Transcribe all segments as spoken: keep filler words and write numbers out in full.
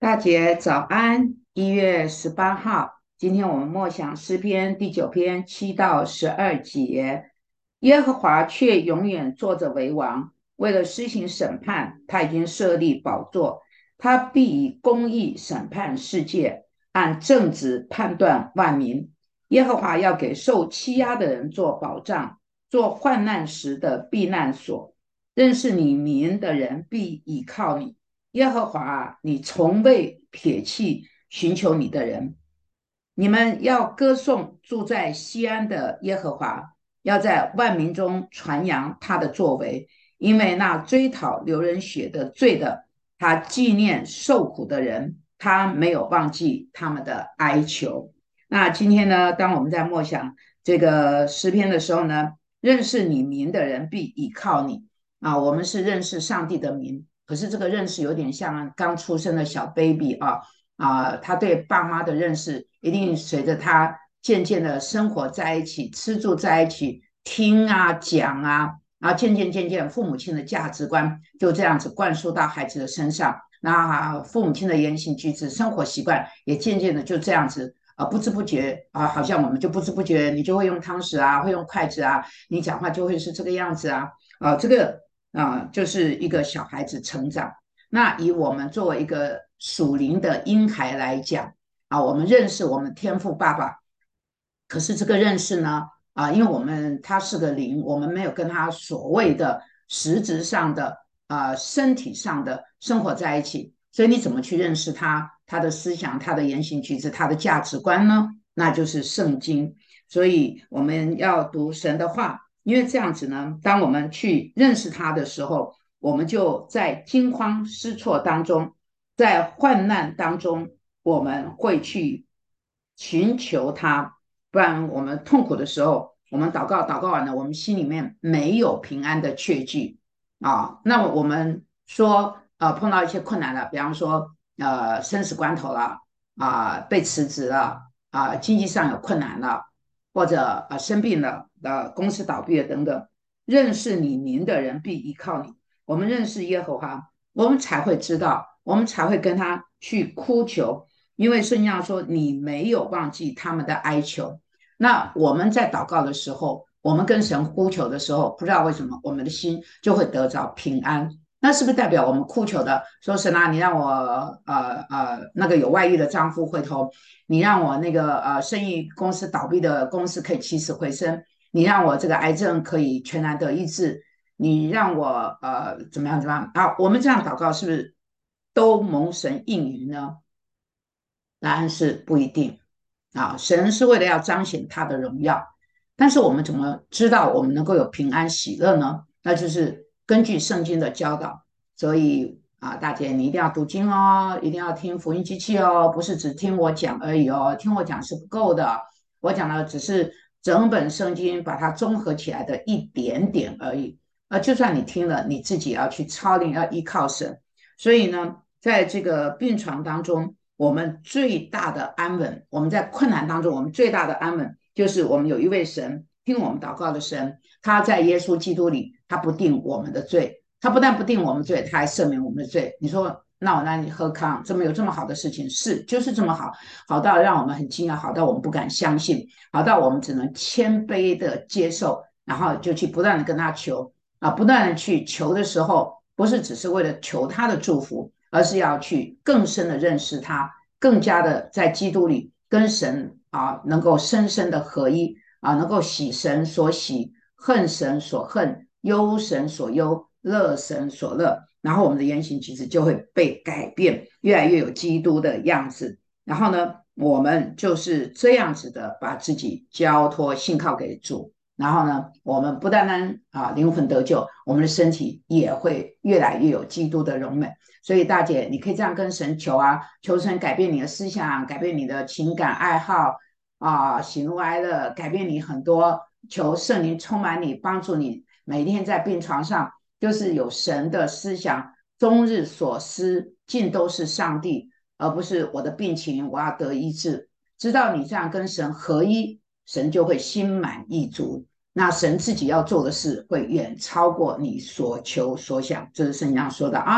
大姐早安，一月十八号，今天我们默想诗篇第九篇七到十二节。耶和华却永远坐着为王，为了施行审判，他已经设立宝座，他必以公义审判世界，按正直判断万民。耶和华要给受欺压的人做保障，做患难时的避难所。认识你名的人必倚靠你。耶和华啊，你从未撇弃寻求你的人。你们要歌颂住在西安的耶和华，要在万民中传扬他的作为，因为那追讨流人血的罪的，他纪念受苦的人，他没有忘记他们的哀求。那今天呢，当我们在默想这个诗篇的时候呢，认识你名的人必倚靠你啊。我们是认识上帝的名，可是这个认识有点像刚出生的小 baby 啊。啊，他对爸妈的认识一定随着他渐渐的生活在一起、吃住在一起、听啊、讲啊，然后渐渐渐渐，父母亲的价值观就这样子灌输到孩子的身上。那父母亲的言行举止、生活习惯也渐渐的就这样子啊、呃不知不觉啊、呃好像我们就不知不觉，你就会用汤匙啊，会用筷子啊，你讲话就会是这个样子啊。啊、呃这个啊、呃就是一个小孩子成长。那以我们作为一个属灵的婴孩来讲啊，我们认识我们天父爸爸，可是这个认识呢，啊，因为我们他是个灵，我们没有跟他所谓的实质上的啊身体上的生活在一起，所以你怎么去认识他，他的思想、他的言行举止、他的价值观呢？那就是圣经。所以我们要读神的话，因为这样子呢，当我们去认识他的时候，我们就在惊慌失措当中，在患难当中，我们会去寻求他。不然我们痛苦的时候，我们祷告祷告完了，我们心里面没有平安的确据啊。那我们说，呃，碰到一些困难了，比方说，呃，生死关头了啊，被辞职了啊，经济上有困难了，或者呃生病了，呃，公司倒闭了等等。认识你名的人必依靠你。我们认识耶和华，我们才会知道，我们才会跟他去哭求，因为圣经上说你没有忘记他们的哀求。那我们在祷告的时候，我们跟神呼求的时候，不知道为什么我们的心就会得着平安。那是不是代表我们哭求的说神啊，你让我呃呃那个有外遇的丈夫回头，你让我那个呃生意公司倒闭的公司可以起死回生，你让我这个癌症可以全然得医治，你让我呃怎么样怎么样啊？我们这样祷告是不是都蒙神应允呢？答案是不一定啊。神是为了要彰显他的荣耀，但是我们怎么知道我们能够有平安喜乐呢？那就是根据圣经的教导。所以啊，大姐你一定要读经哦，一定要听福音机器哦，不是只听我讲而已哦，听我讲是不够的。我讲的只是整本圣经把它综合起来的一点点而已。啊，就算你听了，你自己要去操练，要依靠神。所以呢，在这个病床当中，我们最大的安稳，我们在困难当中，我们最大的安稳就是我们有一位神，听我们祷告的神，他在耶稣基督里，他不定我们的罪，他不但不定我们罪，他还赦免我们的罪。你说，那我让你何康，怎么有这么好的事情？是，就是这么好，好到让我们很惊讶，好到我们不敢相信，好到我们只能谦卑的接受，然后就去不断的跟他求啊，不断的去求的时候，不是只是为了求他的祝福，而是要去更深的认识他，更加的在基督里跟神啊能够深深的合一啊，能够喜神所喜，恨神所恨，忧神所忧，乐神所乐。然后我们的言行举止就会被改变，越来越有基督的样子。然后呢，我们就是这样子的把自己交托信靠给主。然后呢，我们不单单啊灵魂得救，我们的身体也会越来越有基督的荣美。所以大姐，你可以这样跟神求啊，求神改变你的思想，改变你的情感爱好啊，喜怒哀乐，改变你很多，求圣灵充满你，帮助你每天在病床上就是有神的思想，终日所思尽都是上帝，而不是我的病情我要得医治。知道你这样跟神合一，神就会心满意足。那神自己要做的事会远超过你所求所想，这是圣经上说的啊。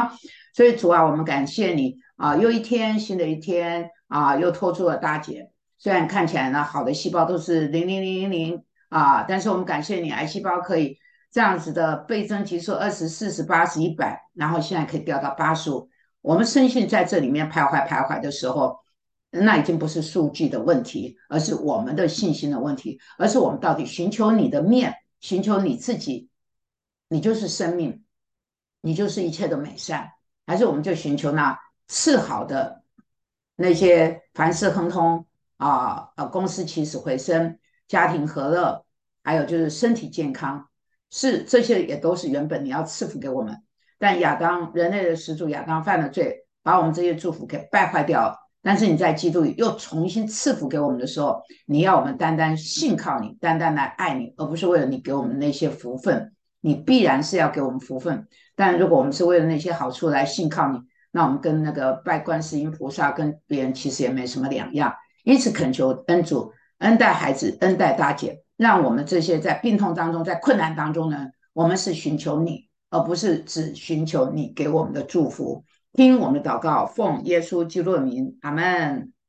所以主啊，我们感谢你啊，又一天新的一天啊，又拖出了大劫。虽然看起来呢，好的细胞都是零零零零零啊，但是我们感谢你，癌细胞可以这样子的倍增级数二十、四十、八十、一百，然后现在可以掉到八十五。我们深信在这里面徘徊徘徊的时候，那已经不是数据的问题，而是我们的信心的问题，而是我们到底寻求你的面，寻求你自己，你就是生命，你就是一切的美善，还是我们就寻求那次好的那些凡事亨通啊，呃，公司起死回生，家庭和乐，还有就是身体健康，是这些也都是原本你要赐福给我们。但亚当人类的始祖亚当犯了罪，把我们这些祝福给败坏掉了。但是你在基督里又重新赐福给我们的时候，你要我们单单信靠你，单单来爱你，而不是为了你给我们那些福分。你必然是要给我们福分，但如果我们是为了那些好处来信靠你，那我们跟那个拜观世音菩萨跟别人其实也没什么两样。因此恳求恩主恩待孩子，恩待大姐，让我们这些在病痛当中，在困难当中呢，我们是寻求你，而不是只寻求你给我们的祝福。听我们的祷告，奉耶稣基督的名，阿门。